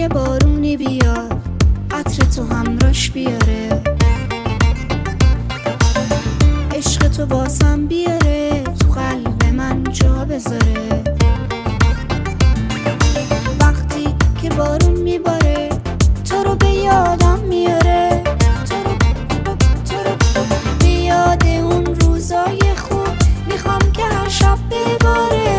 یه بارونی بیاد، عطر تو همراش بیاره، عشق تو باسم بیاره، تو قلب من جا بذاره. وقتی که بارون میباره تو رو به یادم میاره، تو رو به یاد اون روزای خوب میخوام که هر شب بباره.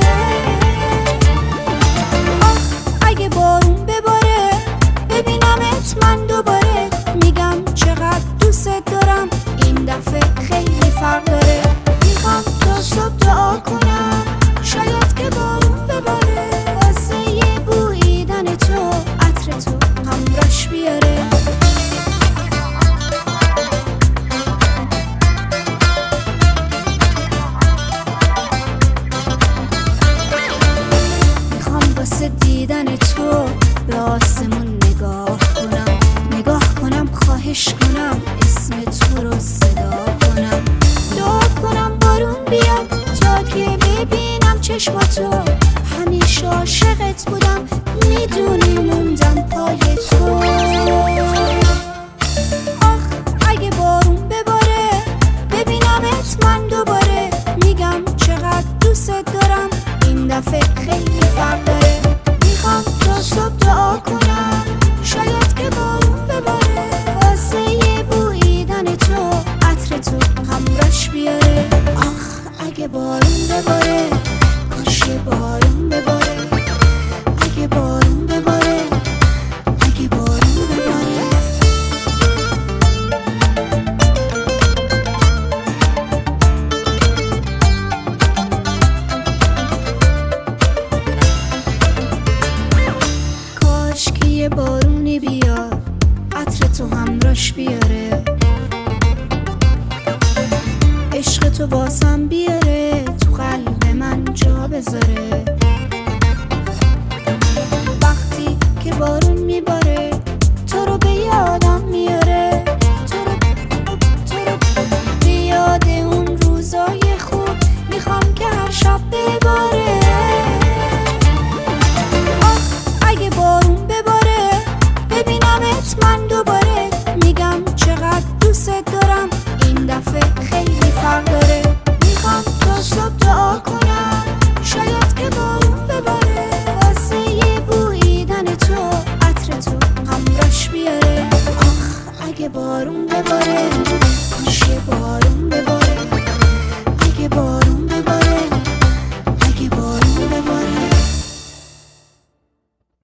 اگه بارون بباره ببینمت من دوباره، میگم چقدر دوست دارم، این دفعه خیلی فرق داره. میخوام تا صبح دعا کنم شاید که بارون بباره، واسه یه بوییدن تو عطر تو همراش بیاره. میخوام واسه دیدن تو به آسمون نگاه کنم خواهش کنم اسم تو رو صدا کنم، دعا کنم بارون بیاد تا که ببینم چشماتو. همیشه عاشقت بودم میدونی موندم پای تو. آخ اگه بارون بباره ببینمت من دوباره، میگم چقدر دوست دارم، این دفعه خیلی فرق داره. میخوام تا صبح دعا کنم شاید که بارون بباره، واسه یه بوییدن تو عطر تو همراش بیاره. آخ اگه بارون بباره کاش یه بارون بباره، اگه بارون بباره، اگه بارون بباره. کاش که یه بارونی بیاد عطر تو همراش بیاره، عشق تو باسم بیاره، تو قلب من جا بذاره. وقتی که بارون میباره تو رو به یادم میاره، تو رو به یاد اون روزای خوب میخوام که هر شب بباره. اگه بارون بباره ببینمت من دوباره، میگم چقدر دوست دارم، این دفعه خیلی فرق داره. میخوام تا صبح دعا کنم شاید که بارون بباره، واسه یه بوییدن تو عطر تو همراش بیاره. آخ اگه بارون بباره کاش یه بارون